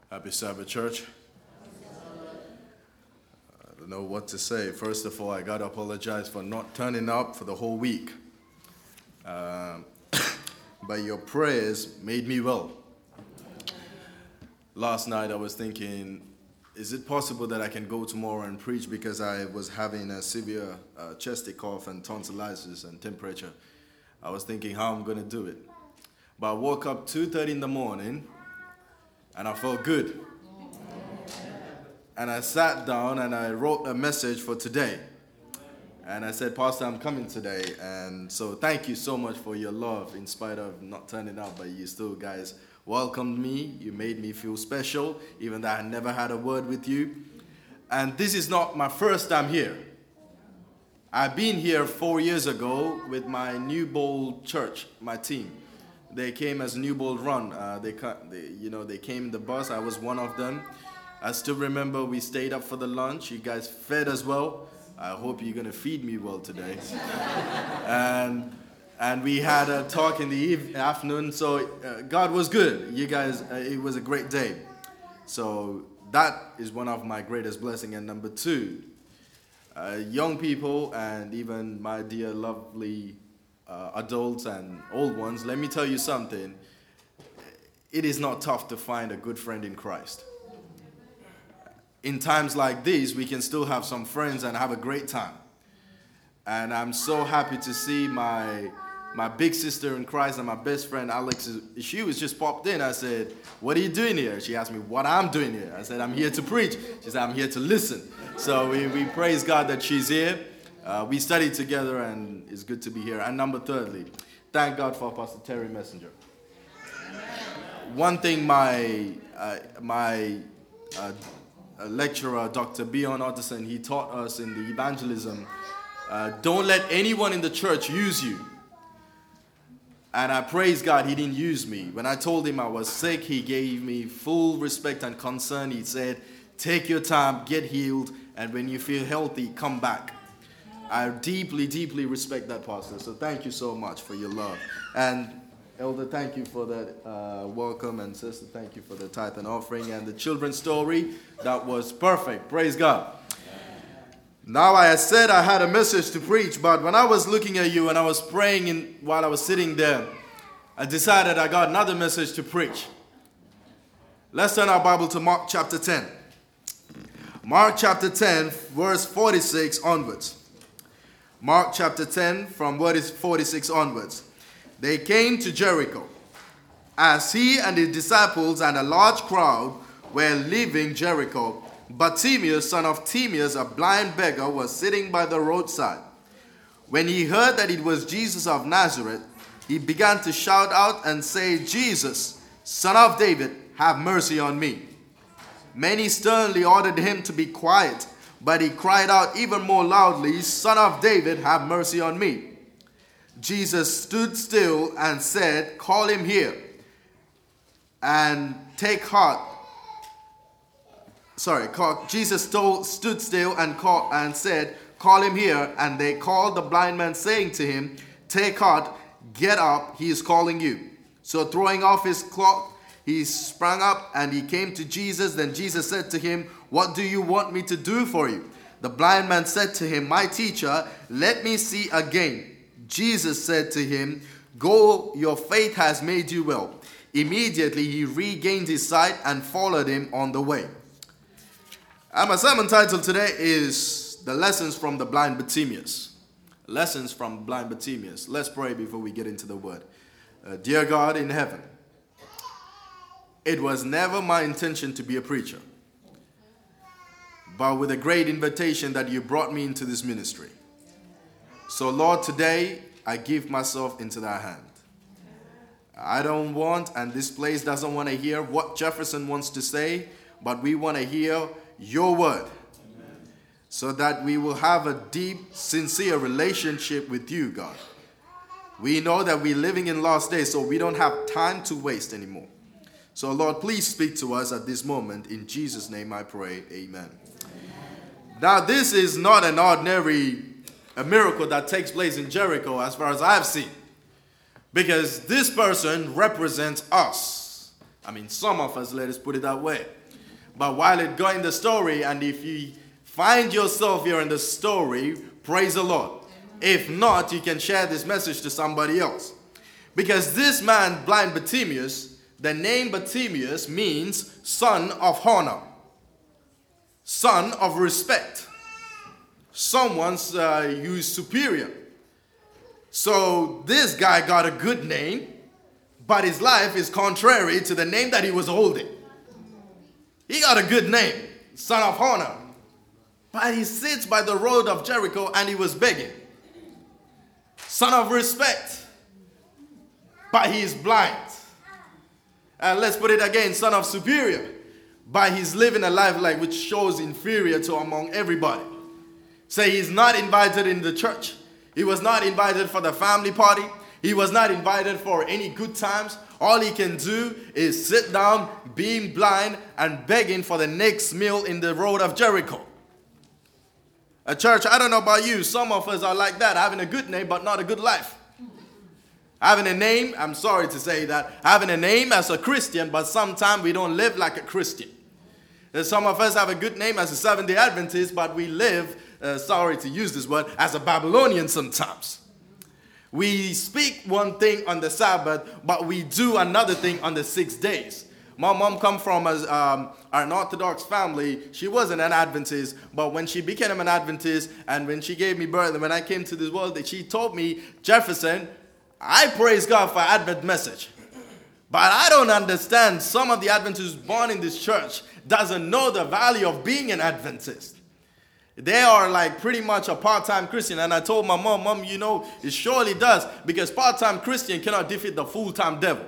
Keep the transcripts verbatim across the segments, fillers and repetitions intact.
Happy Sabbath, church. I don't know what to say. First of all, I got to apologize for not turning up for the whole week. Uh, but your prayers made me well. Last night I was thinking, is it possible that I can go tomorrow and preach, because I was having a severe uh, chesty cough and tonsillitis and temperature. I was thinking how I'm going to do it. But I woke up two thirty in the morning and I felt good. And I sat down and I wrote a message for today. And I said, Pastor, I'm coming today. And so thank you so much for your love, in spite of not turning up, but you still guys welcomed me. You made me feel special, even though I never had a word with you. And this is not my first time here. I've been here four years ago with my New Bold church, my team. They came as New Bold Run. Uh, they, they, you know, they came in the bus. I was one of them. I still remember we stayed up for the lunch. You guys fed as well. I hope you're going to feed me well today. and and we had a talk in the eve- afternoon. So uh, God was good. You guys, uh, it was a great day. So that is one of my greatest blessings. And number two, uh, young people and even my dear lovely uh, adults and old ones, let me tell you something. It is not tough to find a good friend in Christ. In times like these, we can still have some friends and have a great time. And I'm so happy to see my my big sister in Christ and my best friend, Alex. She was just popped in. I said, what are you doing here? She asked me what I'm doing here. I said, I'm here to preach. She said, I'm here to listen. So we, we praise God that she's here. Uh, we studied together, and it's good to be here. And number thirdly, thank God for Pastor Terry Messenger. One thing my, uh, my uh, A lecturer, Doctor Bjorn Otterson, he taught us in the evangelism, uh, don't let anyone in the church use you. And I praise God he didn't use me. When I told him I was sick, he gave me full respect and concern. He said, take your time, get healed, and when you feel healthy, come back. I deeply, deeply respect that, Pastor. So thank you so much for your love. And Elder, thank you for that uh, welcome, and Sister, thank you for the tithe and offering and the children's story. That was perfect. Praise God. Now, I said I had a message to preach, but when I was looking at you and I was praying in, while I was sitting there, I decided I got another message to preach. Let's turn our Bible to Mark chapter ten. Mark chapter ten, verse forty-six onwards. Mark chapter ten, from verse forty-six onwards. They came to Jericho. As he and his disciples and a large crowd were leaving Jericho, Bartimaeus, son of Timaeus, a blind beggar, was sitting by the roadside. When he heard that it was Jesus of Nazareth, he began to shout out and say, Jesus, Son of David, have mercy on me. Many sternly ordered him to be quiet, but he cried out even more loudly, Son of David, have mercy on me. Jesus stood still and said, call him here and take heart. Sorry, call, Jesus told, stood still and, call, and said, call him here. And they called the blind man, saying to him, take heart, get up, he is calling you. So throwing off his cloak, he sprang up and he came to Jesus. Then Jesus said to him, what do you want me to do for you? The blind man said to him, my teacher, let me see again. Jesus said to him, go, your faith has made you well. Immediately he regained his sight and followed him on the way. And my sermon title today is The Lessons from the Blind Bartimaeus. Lessons from blind Bartimaeus. Let's pray before we get into the word. Uh, dear God in heaven, it was never my intention to be a preacher, but with a great invitation that you brought me into this ministry. So, Lord, today I give myself into thy hand. I don't want, and this place doesn't want to hear what Jefferson wants to say, but we want to hear your word. Amen. So that we will have a deep, sincere relationship with you, God. We know that we're living in last days, so we don't have time to waste anymore. So, Lord, please speak to us at this moment. In Jesus' name I pray, amen. Amen. Now, this is not an ordinary a miracle that takes place in Jericho as far as I've seen. Because this person represents us. I mean, some of us, let us put it that way. But while it go in the story, and if you find yourself here in the story, praise the Lord. If not, you can share this message to somebody else. Because this man, blind Bartimaeus, the name Bartimaeus means son of honor, son of respect, someone's uh, who's superior. So this guy got a good name, but his life is contrary to the name that he was holding. He got a good name, son of honor, but he sits by the road of Jericho and he was begging. Son of respect, but he is blind. And let's put it again, son of superior, but he's living a life like which shows inferior to among everybody. Say he's not invited in the church. He was not invited for the family party. He was not invited for any good times. All he can do is sit down, being blind, and begging for the next meal in the road of Jericho. A church, I don't know about you, some of us are like that, having a good name but not a good life. Having a name, I'm sorry to say that, having a name as a Christian, but sometimes we don't live like a Christian. There's some of us have a good name as a Seventh-day Adventist, but we live, uh, sorry to use this word, as a Babylonian sometimes. We speak one thing on the Sabbath, but we do another thing on the six days. My mom come from a, um, an Orthodox family. She wasn't an Adventist, but when she became an Adventist and when she gave me birth and when I came to this world, she told me, Jefferson, I praise God for Advent message. But I don't understand. Some of the Adventists born in this church doesn't know the value of being an Adventist. They are like pretty much a part-time Christian. And I told my mom, Mom, you know, it surely does. Because part-time Christian cannot defeat the full-time devil.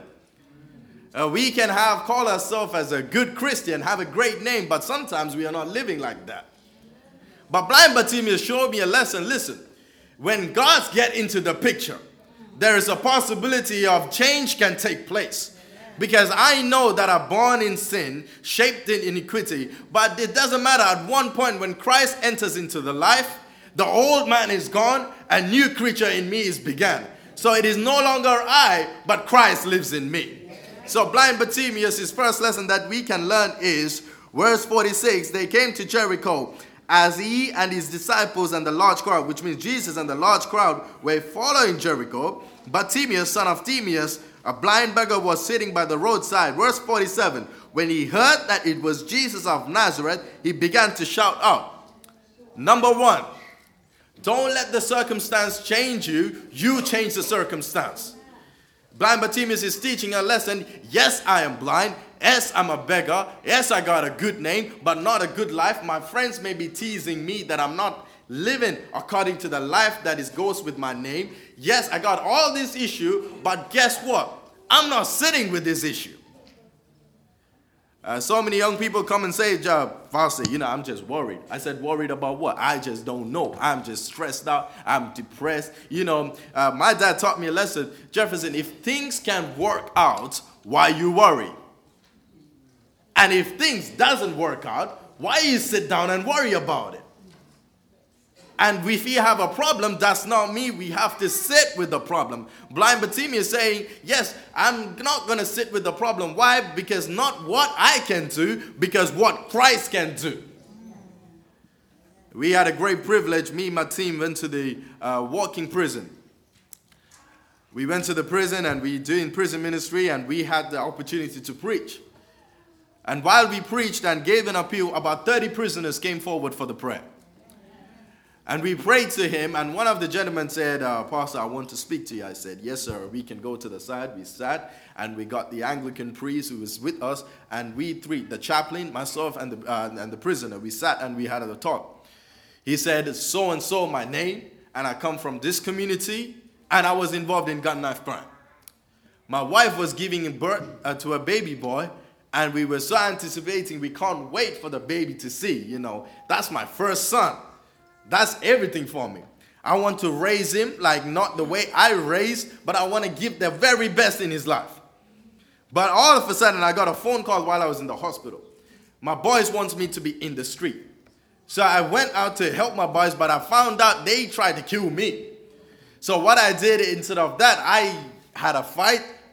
Uh, we can have call ourselves as a good Christian, have a great name, but sometimes we are not living like that. But blind Bartimaeus showed me a lesson. Listen, when God gets into the picture, there is a possibility of change can take place. Because I know that I'm born in sin, shaped in iniquity, but it doesn't matter. At one point when Christ enters into the life, the old man is gone, a new creature in me is begun. So it is no longer I, but Christ lives in me. So blind Bartimaeus, his first lesson that we can learn is, verse forty-six, they came to Jericho as he and his disciples and the large crowd, which means Jesus and the large crowd, were following Jericho. Bartimaeus, son of Timaeus, a blind beggar, was sitting by the roadside. Verse forty-seven, when he heard that it was Jesus of Nazareth, he began to shout out. Number one, don't let the circumstance change you. You change the circumstance. Blind Bartimaeus is teaching a lesson. Yes, I am blind. Yes, I'm a beggar. Yes, I got a good name, but not a good life. My friends may be teasing me that I'm not living according to the life that is goes with my name. Yes, I got all this issue, but guess what? I'm not sitting with this issue. Uh, so many young people come and say, Pastor, you know, I'm just worried. I said, worried about what? I just don't know. I'm just stressed out. I'm depressed. You know, uh, my dad taught me a lesson. Jefferson, if things can work out, why you worry? And if things doesn't work out, why you sit down and worry about it? And if we have a problem, that's not me. We have to sit with the problem. Blind Bartimaeus is saying, yes, I'm not going to sit with the problem. Why? Because not what I can do, because what Christ can do. We had a great privilege. Me and my team went to the uh, walking prison. We went to the prison and we doing prison ministry and we had the opportunity to preach. And while we preached and gave an appeal, about thirty prisoners came forward for the prayer. And we prayed to him, and one of the gentlemen said, uh, Pastor, I want to speak to you. I said, yes, sir, we can go to the side. We sat, and we got the Anglican priest who was with us, and we three, the chaplain, myself, and the, uh, and the prisoner, we sat and we had a talk. He said, so-and-so my name, and I come from this community, and I was involved in gun knife crime. My wife was giving birth uh, to a baby boy, and we were so anticipating, we can't wait for the baby to see, you know. That's my first son. That's everything for me. I want to raise him like not the way I raised, but I want to give the very best in his life. But all of a sudden, I got a phone call while I was in the hospital. My boys wants me to be in the street. So I went out to help my boys, but I found out they tried to kill me. So what I did, instead of that, I had a fight.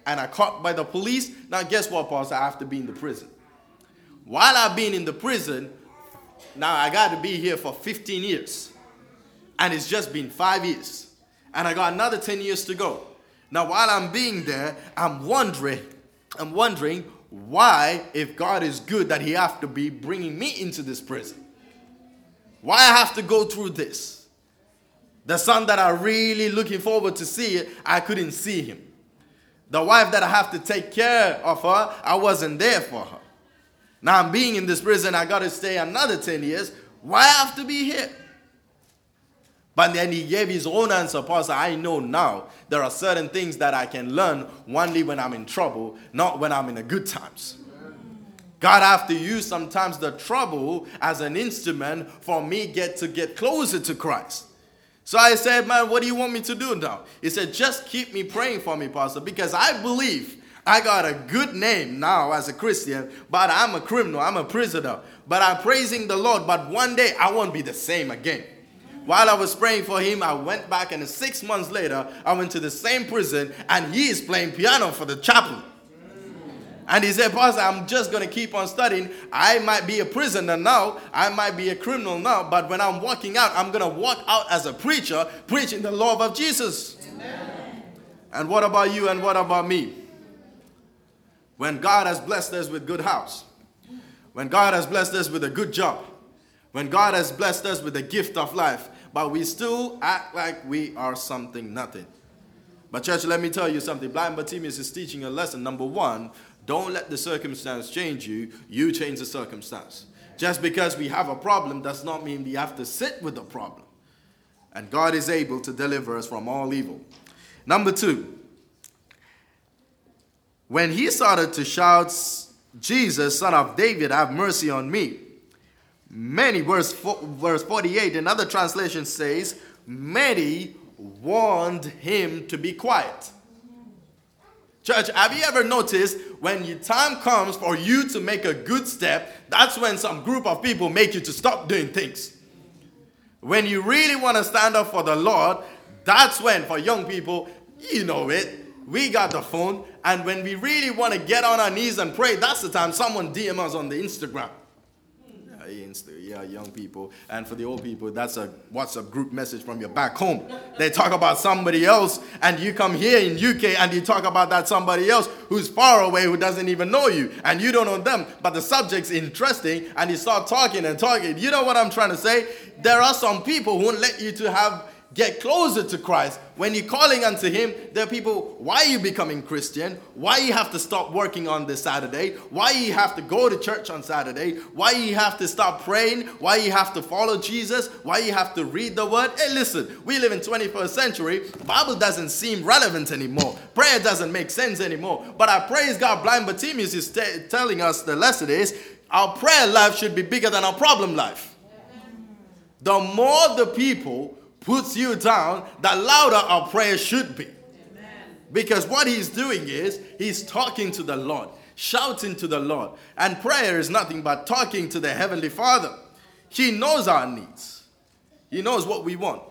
and I caught by the police. Now guess what, Pastor? I have to be in the prison. While I've been in the prison, now I got to be here for fifteen years. And it's just been five years. And I got another ten years to go. Now while I'm being there, I'm wondering, I'm wondering why, if God is good, that he have to be bringing me into this prison. Why I have to go through this. The son that I really looking forward to see, I couldn't see him. The wife that I have to take care of her, I wasn't there for her. Now I'm being in this prison, I got to stay another ten years. Why I have to be here? But then he gave his own answer. Pastor, I know now there are certain things that I can learn only when I'm in trouble, not when I'm in the good times. God have to use sometimes the trouble as an instrument for me get to get closer to Christ. So I said, man, what do you want me to do now? He said, just keep me praying for me, Pastor, because I believe I got a good name now as a Christian, but I'm a criminal, I'm a prisoner. But I'm praising the Lord, but one day I won't be the same again. While I was praying for him, I went back, and six months later, I went to the same prison, and he is playing piano for the chaplain. And he said, Pastor, I'm just going to keep on studying. I might be a prisoner now. I might be a criminal now. But when I'm walking out, I'm going to walk out as a preacher, preaching the love of Jesus. Amen. And what about you and what about me? When God has blessed us with good house, when God has blessed us with a good job, when God has blessed us with the gift of life, but we still act like we are something nothing. But church, let me tell you something. Blind Bartimaeus is teaching a lesson. Number one, don't let the circumstance change you. You change the circumstance. Just because we have a problem does not mean we have to sit with the problem. And God is able to deliver us from all evil. Number two, when he started to shout, Jesus, son of David, have mercy on me. Many, verse, verse forty-eight, another translation says, many warned him to be quiet. Church, have you ever noticed when your time comes for you to make a good step, that's when some group of people make you to stop doing things. When you really want to stand up for the Lord, that's when, for young people, you know it, we got the phone, and when we really want to get on our knees and pray, that's the time someone D M us on the Instagram. Yeah, young people. And for the old people, that's a WhatsApp group message from your back home. They talk about somebody else, and you come here in U K and you talk about that somebody else who's far away, who doesn't even know you, and you don't know them, but the subject's interesting, and you start talking and talking. You know what I'm trying to say? There are some people who won't let you to have get closer to Christ. When you're calling unto him, there are people, why are you becoming Christian? Why you have to stop working on this Saturday? Why you have to go to church on Saturday? Why you have to stop praying? Why you have to follow Jesus? Why you have to read the word? Hey, listen, we live in twenty-first century. The Bible doesn't seem relevant anymore. Prayer doesn't make sense anymore. But I praise God, Blind Bartimaeus is t- telling us the lesson is, our prayer life should be bigger than our problem life. The more the people puts you down, the louder our prayer should be. Amen. Because what he's doing is, he's talking to the Lord, shouting to the Lord. And prayer is nothing but talking to the Heavenly Father. He knows our needs. He knows what we want.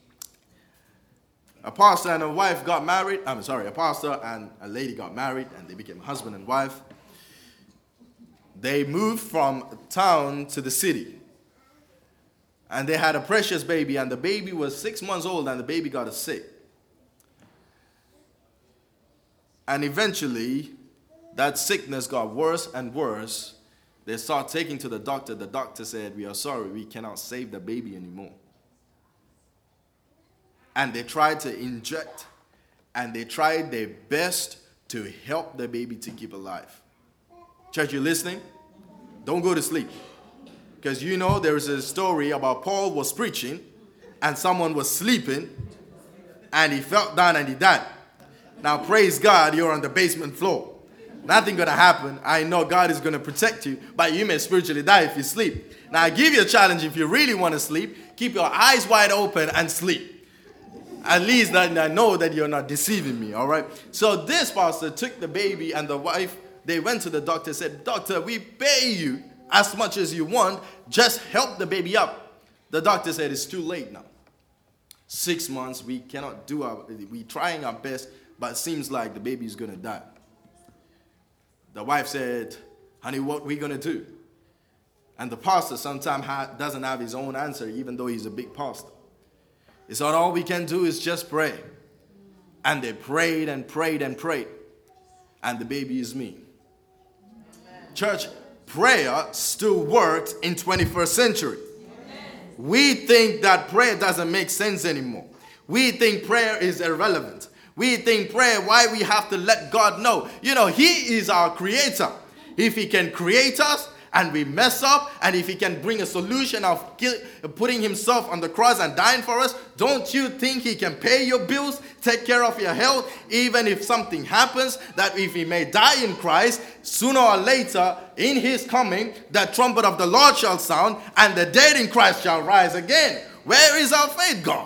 A pastor and a wife got married. I'm sorry, a pastor and a lady got married, and they became husband and wife. They moved from town to the city. And they had a precious baby, and the baby was six months old, and the baby got sick. And eventually, that sickness got worse and worse. They started taking to the doctor. The doctor said, we are sorry, we cannot save the baby anymore. And they tried to inject, and they tried their best to help the baby to keep alive. Church, you listening? Don't go to sleep. Because you know there's a story about Paul was preaching and someone was sleeping and he fell down and he died. Now praise God, you're on the basement floor. Nothing going to happen. I know God is going to protect you, but you may spiritually die if you sleep. Now I give you a challenge. If you really want to sleep, keep your eyes wide open and sleep. At least that I know that you're not deceiving me, all right? So this pastor took the baby and the wife. They went to the doctor and said, doctor, we pay you as much as you want, just help the baby up. The doctor said, it's too late now. Six months, we cannot do our, we're trying our best, but it seems like the baby's going to die. The wife said, honey, what are we going to do? And the pastor sometimes ha- doesn't have his own answer, even though he's a big pastor. He said, all we can do is just pray. And they prayed and prayed and prayed. And the baby is me. Amen. Church, prayer still works in twenty-first century. Amen. We think that prayer doesn't make sense anymore. We think prayer is irrelevant. We think prayer, why we have to let God know. You know, He is our creator. If He can create us and we mess up, and if He can bring a solution of kill, putting Himself on the cross and dying for us, don't you think He can pay your bills, take care of your health, even if something happens, that if He may die in Christ, sooner or later, in His coming, the trumpet of the Lord shall sound, and the dead in Christ shall rise again. Where is our faith gone?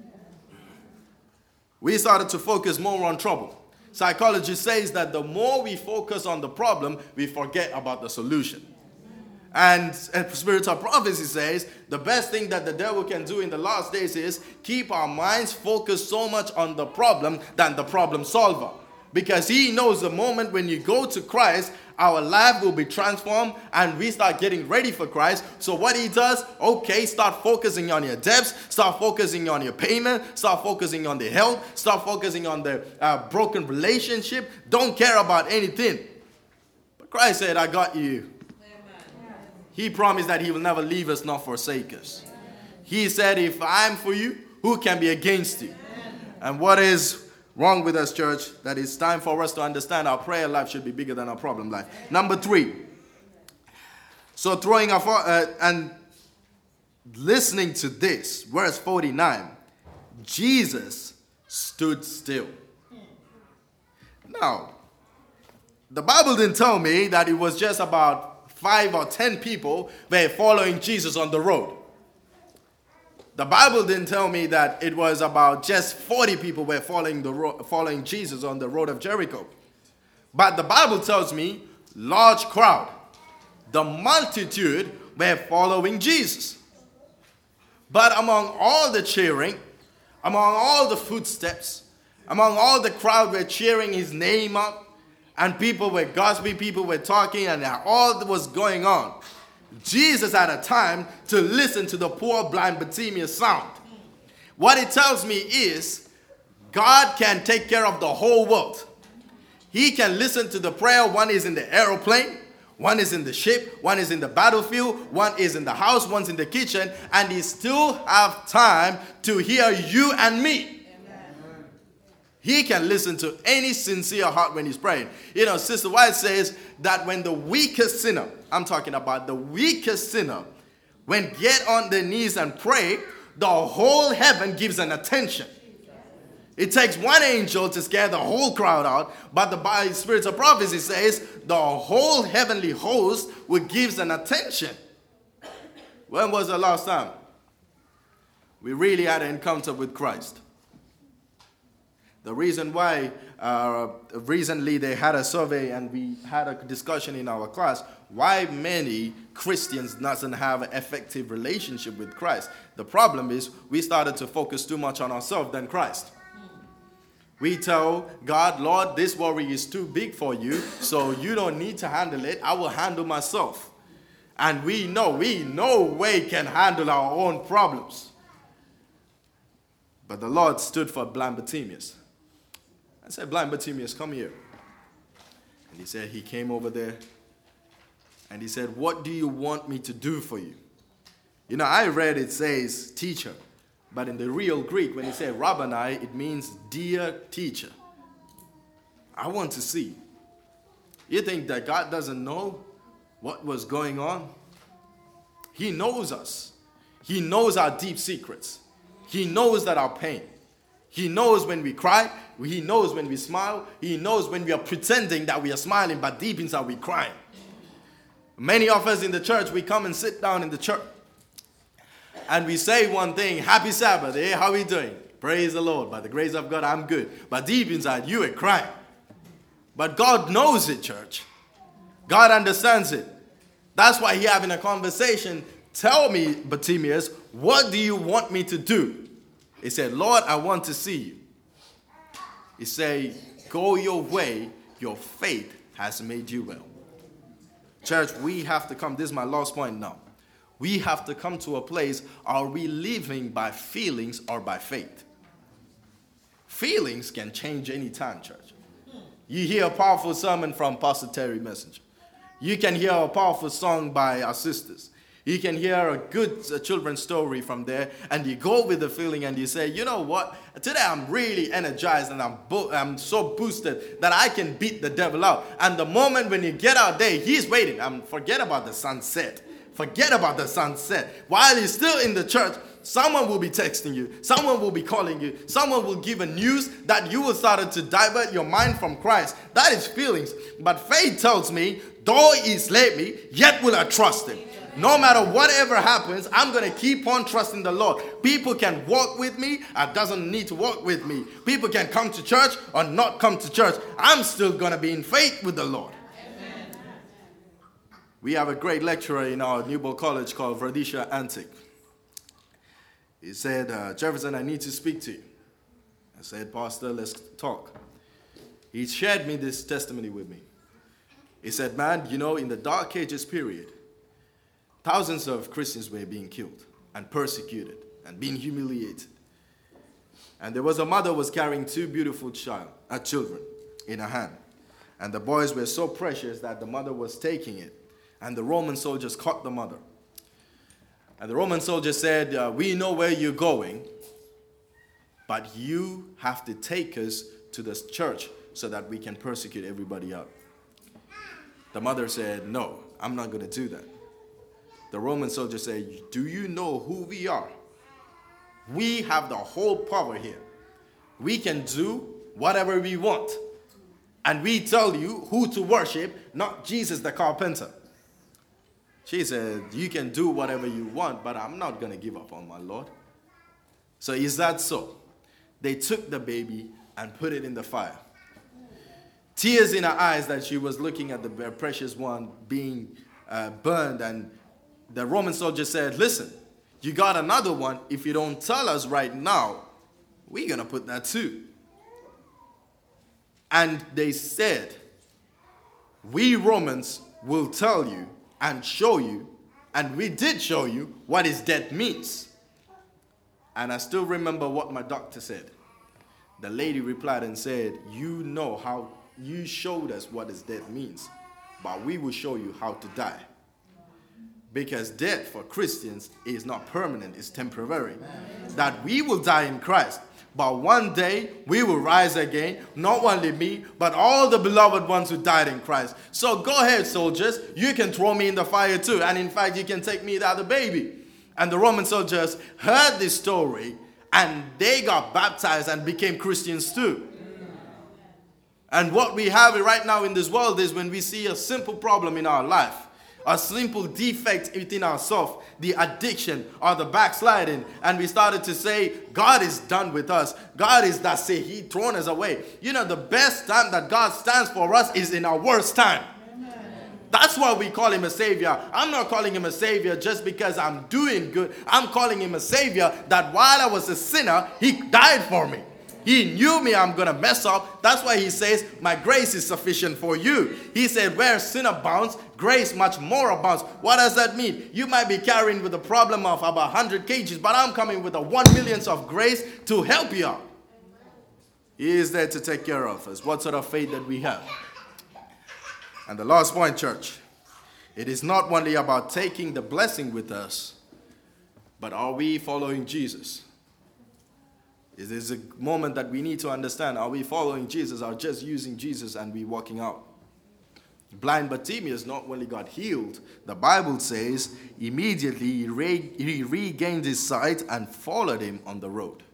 We started to focus more on trouble. Psychology says that the more we focus on the problem, we forget about the solution. And, and spiritual prophecy says the best thing that the devil can do in the last days is keep our minds focused so much on the problem than the problem solver. Because he knows the moment when you go to Christ, our life will be transformed and we start getting ready for Christ. So what he does, okay, start focusing on your debts, start focusing on your payment, start focusing on the health, start focusing on the uh, broken relationship. Don't care about anything. But Christ said, I got you. He promised that He will never leave us nor forsake us. He said, if I'm for you, who can be against you? And what is wrong with us, church? That it's time for us to understand our prayer life should be bigger than our problem life. Number three. So throwing our, uh, and listening to this, verse forty-nine, Jesus stood still. Now, the Bible didn't tell me that it was just about five or ten people were following Jesus on the road. The Bible didn't tell me that it was about just forty people were following the ro- following Jesus on the road of Jericho. But the Bible tells me large crowd, the multitude were following Jesus. But among all the cheering, among all the footsteps, among all the crowd were cheering His name up, and people were gossiping, people were talking, and all that was going on, Jesus had a time to listen to the poor blind Bartimaeus sound. What it tells me is God can take care of the whole world. He can listen to the prayer. One is in the aeroplane, one is in the ship, one is in the battlefield, one is in the house, one's in the kitchen, and He still have time to hear you and me. He can listen to any sincere heart when he's praying. You know, Sister White says that when the weakest sinner, I'm talking about the weakest sinner, when get on their knees and pray, the whole heaven gives an attention. It takes one angel to scare the whole crowd out, but the by Spirit of prophecy says the whole heavenly host will give an attention. When was the last time we really had an encounter with Christ? The reason why uh, recently they had a survey and we had a discussion in our class, why many Christians doesn't have an effective relationship with Christ. The problem is we started to focus too much on ourselves than Christ. We tell God, Lord, this worry is too big for you, so you don't need to handle it. I will handle myself. And we know, we no way can handle our own problems. But the Lord stood for blind Bartimaeus. I said, blind Bartimaeus, come here. And he said, he came over there. And he said, what do you want me to do for you? You know, I read it says teacher. But in the real Greek, when it says Rabboni, it means dear teacher. I want to see. You think that God doesn't know what was going on? He knows us. He knows our deep secrets. He knows that our pain. He knows when we cry. He knows when we smile. He knows when we are pretending that we are smiling, but deep inside we're crying. Many of us in the church, we come and sit down in the church. And we say one thing, happy Sabbath, eh? How are we doing? Praise the Lord. By the grace of God, I'm good. But deep inside, you are crying. But God knows it, church. God understands it. That's why He having a conversation. Tell me, Bartimaeus, what do you want me to do? He said, Lord, I want to see you. He say, go your way, your faith has made you well. Church, we have to come, this is my last point now. We have to come to a place, are we living by feelings or by faith? Feelings can change any time, church. You hear a powerful sermon from Pastor Terry Messenger. You can hear a powerful song by our sisters. You can hear a good uh, children's story from there, and you go with the feeling and you say, you know what, today I'm really energized and I'm, bo- I'm so boosted that I can beat the devil out. And the moment when you get out there, he's waiting. Um, forget about the sunset. Forget about the sunset. While he's still in the church, someone will be texting you. Someone will be calling you. Someone will give a news that you will start to divert your mind from Christ. That is feelings. But faith tells me, though he slay me, yet will I trust him. No matter whatever happens, I'm going to keep on trusting the Lord. People can walk with me and doesn't need to walk with me. People can come to church or not come to church. I'm still going to be in faith with the Lord. Amen. We have a great lecturer in our Newbold College called Verdisha Antic. He said, uh, Jefferson, I need to speak to you. I said, Pastor, let's talk. He shared me this testimony with me. He said, man, you know, in the Dark Ages period, thousands of Christians were being killed and persecuted and being humiliated. And there was a mother who was carrying two beautiful child, uh, children in her hand. And the boys were so precious that the mother was taking it. And the Roman soldiers caught the mother. And the Roman soldier said, uh, we know where you're going, but you have to take us to this church so that we can persecute everybody out. The mother said, no, I'm not going to do that. The Roman soldier said, do you know who we are? We have the whole power here. We can do whatever we want. And we tell you who to worship, not Jesus the carpenter. She said, you can do whatever you want, but I'm not going to give up on my Lord. So is that so? They took the baby and put it in the fire. Tears in her eyes that she was looking at the precious one being uh, burned. And the Roman soldier said, listen, you got another one. If you don't tell us right now, we're going to put that too. And they said, we Romans will tell you and show you, and we did show you what his death means. And I still remember what my doctor said. The lady replied and said, you know how you showed us what his death means, but we will show you how to die. Because death for Christians is not permanent, it's temporary. Amen. That we will die in Christ, but one day we will rise again, not only me, but all the beloved ones who died in Christ. So go ahead, soldiers, you can throw me in the fire too, and in fact you can take me as a baby. And the Roman soldiers heard this story, and they got baptized and became Christians too. And what we have right now in this world is when we see a simple problem in our life, a simple defect within ourselves, the addiction or the backsliding, and we started to say, God is done with us. God is that say he thrown us away. You know, the best time that God stands for us is in our worst time. Amen. That's why we call him a savior. I'm not calling him a savior just because I'm doing good. I'm calling him a savior that while I was a sinner, he died for me. He knew me, I'm going to mess up. That's why he says, my grace is sufficient for you. He said, where sin abounds, grace much more abounds. What does that mean? You might be carrying with a problem of about one hundred kilograms, but I'm coming with a one millionth of grace to help you out. He is there to take care of us. What sort of faith that we have? And the last point, church. It is not only about taking the blessing with us, but are we following Jesus? It is a moment that we need to understand, are we following Jesus or just using Jesus and we walking out? Blind Bartimaeus not only got healed, the Bible says immediately he, re- he regained his sight and followed him on the road.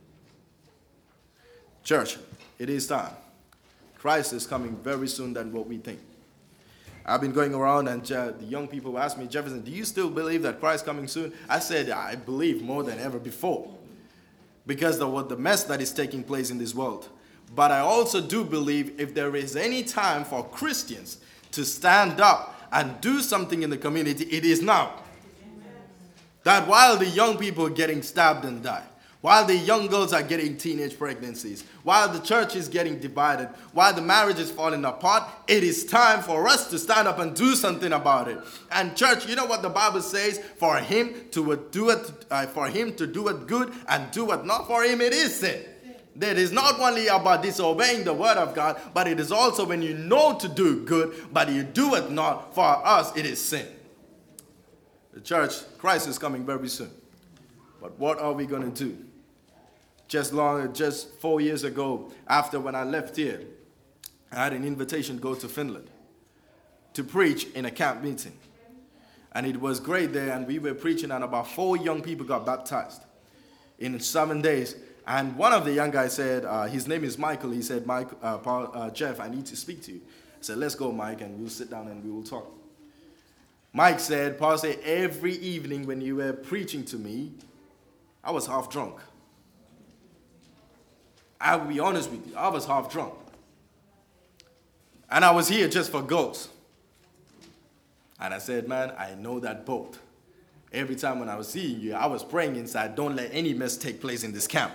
Church, it is time. Christ is coming very soon than what we think. I've been going around and uh, the young people ask me, Jefferson, do you still believe that Christ is coming soon? I said, I believe more than ever before. Because of what the mess that is taking place in this world. But I also do believe if there is any time for Christians to stand up and do something in the community, it is now. Amen. That while the young people are getting stabbed and die, While the young girls are getting teenage pregnancies, while the church is getting divided, while the marriage is falling apart, it is time for us to stand up and do something about it. And church, you know what the Bible says? For him to do it, uh, for him to do it good and do it not for him, it is sin. That is not only about disobeying the word of God, but it is also when you know to do good, but you do it not. For us, it is sin. The church, Christ is coming very soon. But what are we going to do? Just long, just four years ago, after when I left here, I had an invitation to go to Finland to preach in a camp meeting. And it was great there, and we were preaching, and about four young people got baptized in seven days. And one of the young guys said, uh, his name is Michael. He said, Mike, uh, Paul, uh, Jeff, I need to speak to you. I said, let's go, Mike, and we'll sit down and we will talk. Mike said, Paul said, every evening when you were preaching to me, I was half drunk. I will be honest with you, I was half drunk. And I was here just for goats. And I said, man, I know that boat. Every time when I was seeing you, I was praying inside, don't let any mess take place in this camp.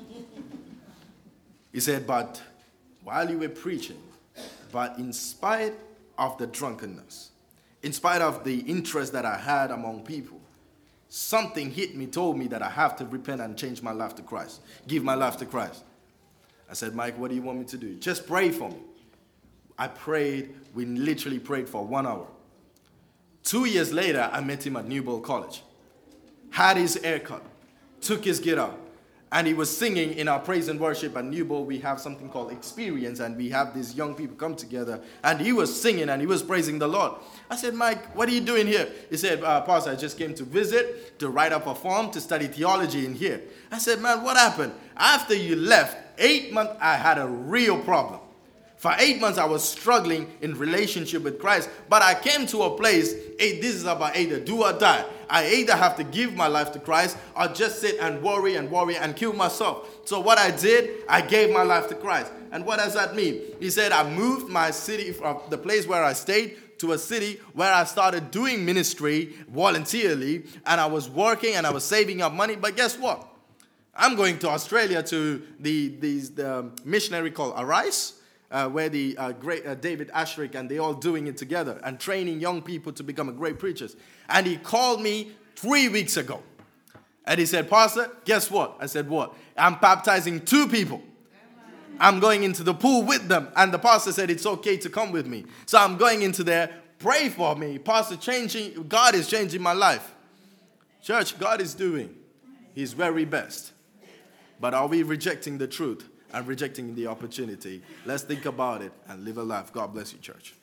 He said, but while you were preaching, but in spite of the drunkenness, in spite of the interest that I had among people, something hit me, told me that I have to repent and change my life to Christ, give my life to Christ. I said, Mike, what do you want me to do? Just pray for me. I prayed. We literally prayed for one hour. Two years later, I met him at Newbold College. Had his haircut. Took his guitar. And he was singing in our praise and worship at Newbold. We have something called Experience. And we have these young people come together. And he was singing and he was praising the Lord. I said, Mike, what are you doing here? He said, uh, Pastor, I just came to visit, to write up a form, to study theology in here. I said, man, what happened? After you left, eight months, I had a real problem. For eight months, I was struggling in relationship with Christ. But I came to a place, hey, this is about either do or die. I either have to give my life to Christ or just sit and worry and worry and kill myself. So what I did, I gave my life to Christ. And what does that mean? He said, I moved my city from the place where I stayed to a city where I started doing ministry voluntarily. And I was working and I was saving up money. But guess what? I'm going to Australia to the, the, the missionary called Arise. Uh, where the uh, great uh, David Ashrick and they all doing it together and training young people to become a great preachers. And he called me three weeks ago. And he said, Pastor, guess what? I said, what? I'm baptizing two people. I'm going into the pool with them. And the pastor said, it's okay to come with me. So I'm going into there. Pray for me. Pastor, changing, God is changing my life. Church, God is doing his very best. But are we rejecting the truth? And rejecting the opportunity? Let's think about it and live a life. God bless you, church.